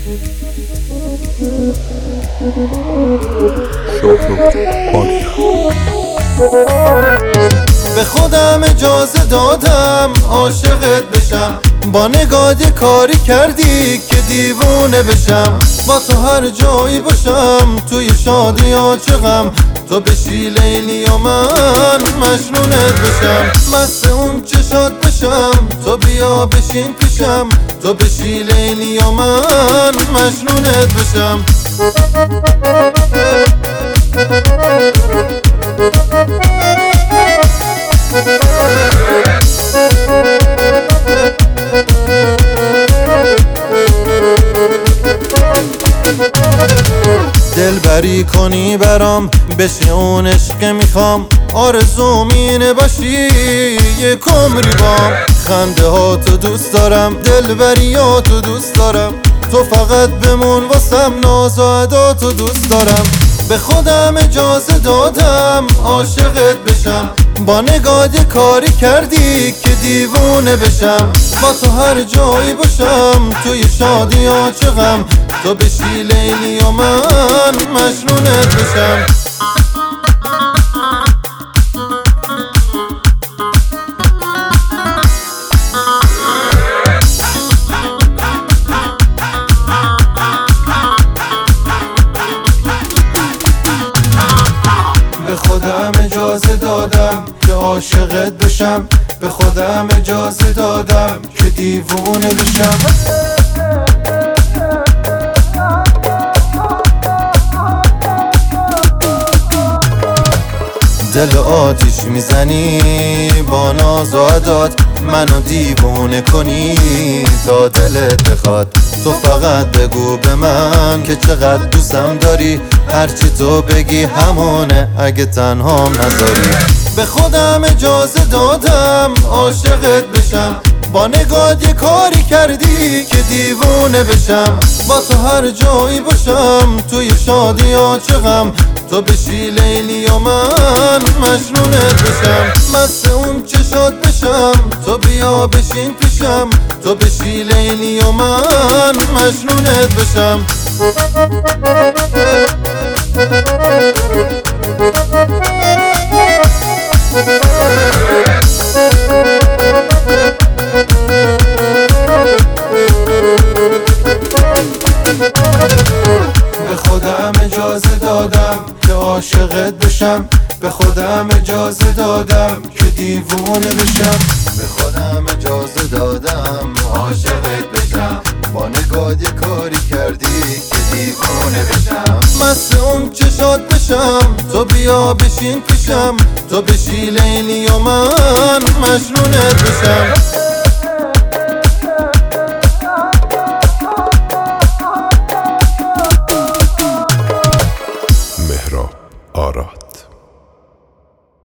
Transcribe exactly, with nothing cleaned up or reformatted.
به خودم اجازه دادم عاشقت بشم، با نگاه یه کاری کردی که دیوونه بشم. با تو هر جایی باشم، توی شادی یا چه غم، تو بشی لیلی و من مجنونت بشم. مست اون چشات بشم، تو بیا بشین پیشم، تو بشی لیلی و من مجنونت بشم. دلبری کنی برام، بشی اون عشق میخوام، آرزوم اینه باشی یک عمری بام. خنده ها تو دوست دارم، دلبری ها تو دوست دارم، تو فقط بمون واسم، ناز و ادا تو دوست دارم. به خودم اجازه دادم عاشقت بشم، با نگاه یه کاری کردی که دیوونه بشم. با تو هر جایی باشم، توی شادی یا چه غم، تو بشی لیلی و من مجنونت بشم. به خودم اجازه دادم که عاشقت بشم، به خودم اجازه دادم که دیوونه بشم. دل آتیش میزنی با ناز و عداد، منو دیوونه کنی تا دلت بخواد. تو فقط بگو به من که چقدر دوستم داری، هرچی تو بگی همونه اگه تنهام نذاری. به خودم اجازه دادم عاشقت بشم، با نگاه یه کاری کردی که دیوونه بشم. با تو هر جایی باشم، توی شادی یا چه غم، تو بشی لیلی و من مجنونت بشم. مست اون چشات بشم، تو بیا بشین پیشم، تو بشی لیلی و من مجنونت بشم. به خودم اجازه دادم که عاشقت بشم، به خودم اجازه دادم که دیوونه بشم. به خودم اجازه دادم عاشقت بشم، با نگاه یه کاری کردی که دیوونه بشم. مست اون چشات بشم، تو بیا بشین پیشم، تو بشی لیلی و من مجنونت بشم.